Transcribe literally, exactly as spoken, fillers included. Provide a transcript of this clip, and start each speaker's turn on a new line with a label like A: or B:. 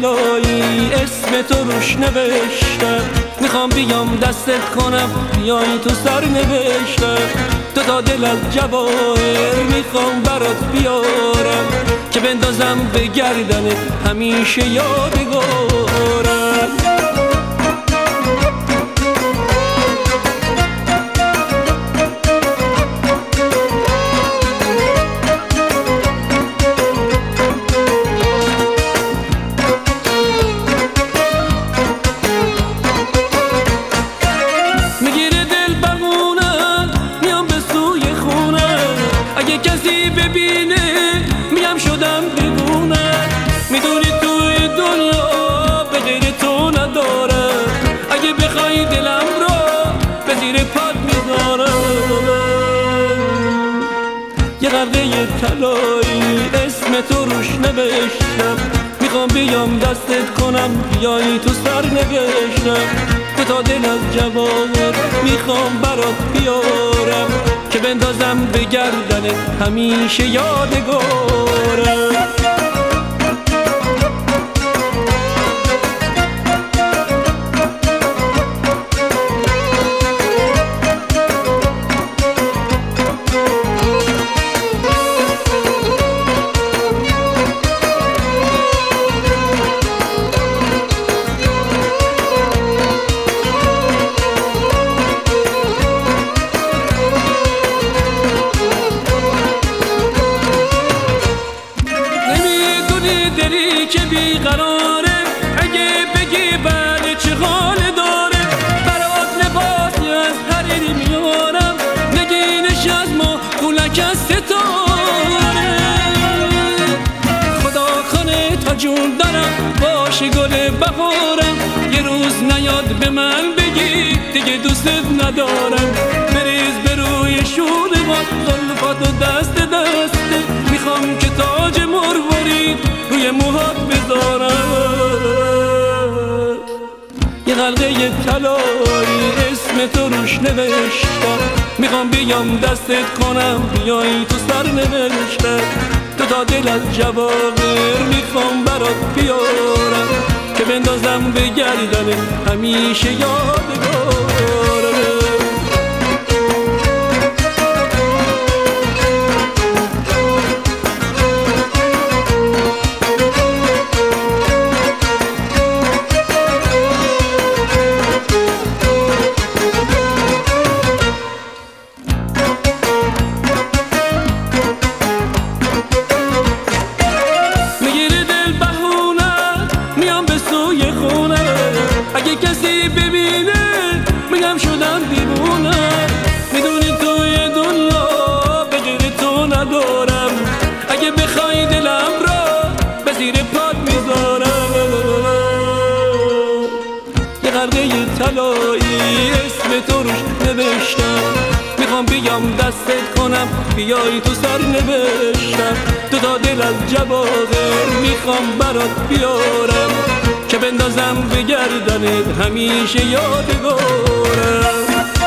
A: طلایی اسم تو روش نوشتم، میخوام بیام دستت کنم بیای تو سر نوشتم. دو تا دل از جواهر میخوام برات بیارم که بندازم به گردنت همیشه یادگارم. اگه کسی ببینه میگم شدم دیوونه، میدونی توی دنیا به غیر تو ندارم. اگه بخوای دلم رو به زیر پات میذارم. یه غرقه طلایی اسم تو روش نوشتم، میخوام بیام دستت کنم بیای تو سر نوشتم. دو تا دل از جواهر میخوام برات بیارم که بندازم به گردنت همیشه یادگارم. دلی که بیقراره اگه بگی بله چه حال داره، برات لباسی از حریری میارم، نگینش از ما گولک از ستاره. خدا کنه تا جون دارم باشه گل بهارم، یه روز نیاد به من بگی دیگه دوستت ندارم. بریز به روی شوره با زلفات و دست دسته، میخوام که تاج مروارید روی موهات بذارم. یه غرقه طلایی اسم تو روش نوشتم، میخوام بیام دستت کنم بیای تو سر نوشتم. دو تا دل از جواهر میخوام برات بیارم که بندازم به گردنت همیشه یادگارم. اگه کسی ببینه میگم شدم دیوونه، میدونی توی دنیا به غیر تو ندارم. اگه بخوای دلم را به زیر پات میذارم. یه غرقه طلایی اسم تو روش نوشتم، میخوام بیام دستت کنم بیای تو سر نوشتم. دو تا دل از جواهر میخوام برات بیارم که بندازم به گردنت همیشه یادگارم.